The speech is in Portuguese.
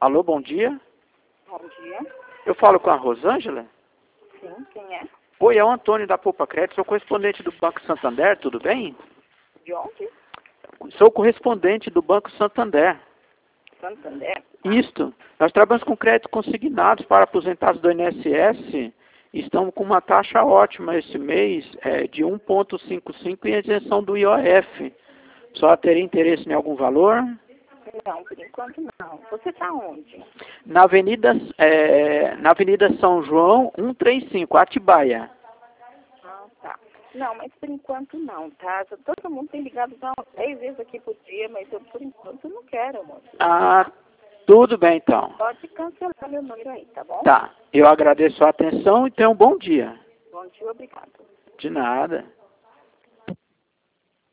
Alô, bom dia. Bom dia. Eu falo com a Rosângela? Sim, quem é? Oi, é o Antônio da Poupa Crédito, sou correspondente do Banco Santander, tudo bem? De onde? Sou correspondente do Banco Santander. Santander? Isto. Nós trabalhamos com créditos consignados para aposentados do INSS e estamos com uma taxa ótima esse mês, de 1,55 e isenção do IOF. Só teria interesse em algum valor? Não, por enquanto não. Você está onde? Na Avenida São João, 135, Atibaia. Ah, tá. Não, mas por enquanto não, tá? Todo mundo tem ligado já 10 vezes aqui por dia, mas eu por enquanto não quero, moço. Ah, tudo bem então. Pode cancelar meu número aí, tá bom? Tá. Eu agradeço a atenção e tenha um bom dia. Bom dia, obrigado. De nada.